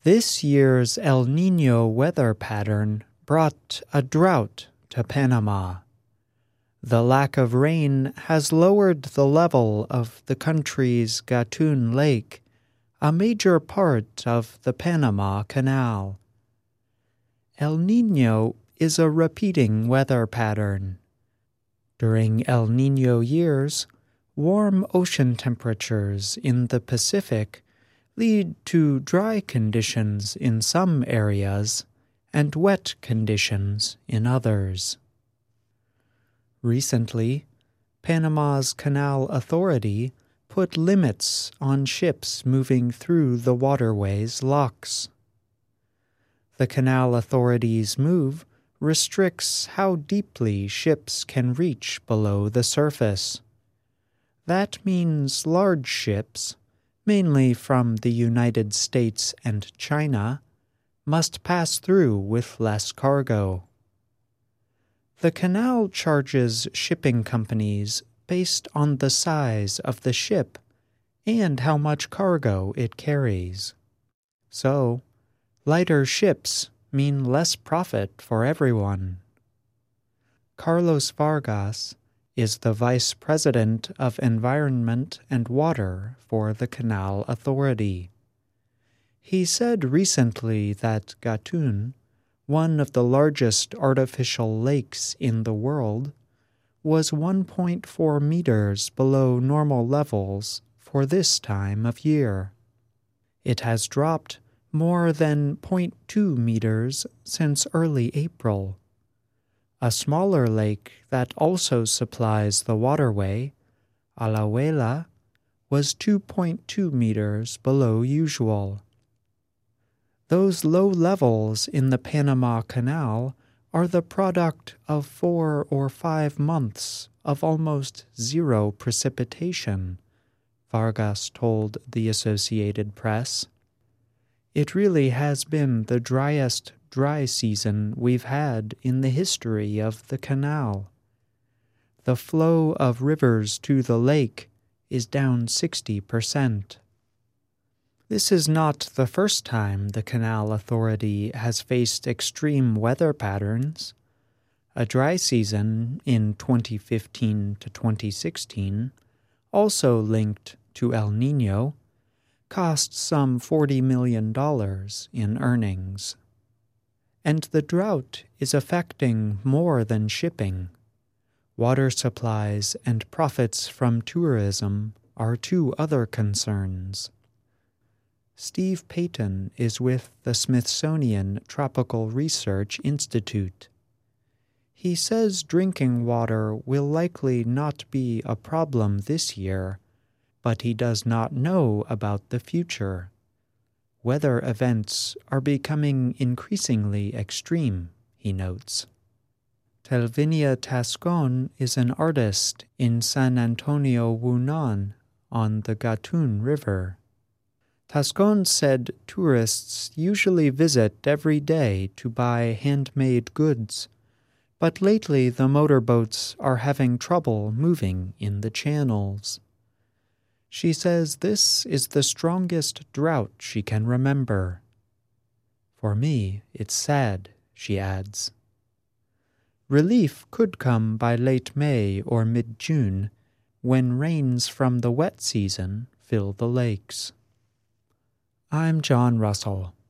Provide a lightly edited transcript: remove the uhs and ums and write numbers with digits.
This year's El Niño weather pattern brought a drought to Panama. The lack of rain has lowered the level of the country's Gatun Lake, a major part of the Panama Canal. El Niño is a repeating weather pattern. During El Niño years, warm ocean temperatures in the Pacific lead to dry conditions in some areas and wet conditions in others. Recently, Panama's Canal Authority put limits on ships moving through the waterway's locks. The Canal Authority's move restricts how deeply ships can reach below the surface. That means large ships, mainly from the United States and China, must pass through with less cargo. The canal charges shipping companies based on the size of the ship and how much cargo it carries. So, lighter ships mean less profit for everyone. Carlos Vargas is the Vice President of Environment and Water for the Canal Authority. He said recently that Gatun, one of the largest artificial lakes in the world, was 1.4 meters below normal levels for this time of year. It has dropped more than 0.2 meters since early April. A smaller lake that also supplies the waterway, Alajuela, was 2.2 meters below usual. Those low levels in the Panama Canal are the product of 4 or 5 months of almost zero precipitation, Vargas told the Associated Press. It really has been the driest dry season we've had in the history of the canal. The flow of rivers to the lake is down 60%. This is not the first time the Canal Authority has faced extreme weather patterns. A dry season in 2015 to 2016, also linked to El Niño, cost some $40 million in earnings. And the drought is affecting more than shipping. Water supplies and profits from tourism are two other concerns. Steve Payton is with the Smithsonian Tropical Research Institute. He says drinking water will likely not be a problem this year, but he does not know about the future. Weather events are becoming increasingly extreme, he notes. Telvinia Tascon is an artist in San Antonio, Wunan, on the Gatun River. Tascon said tourists usually visit every day to buy handmade goods, but lately the motorboats are having trouble moving in the channels. She says this is the strongest drought she can remember. For me, it's sad, she adds. Relief could come by late May or mid-June, when rains from the wet season fill the lakes. I'm John Russell.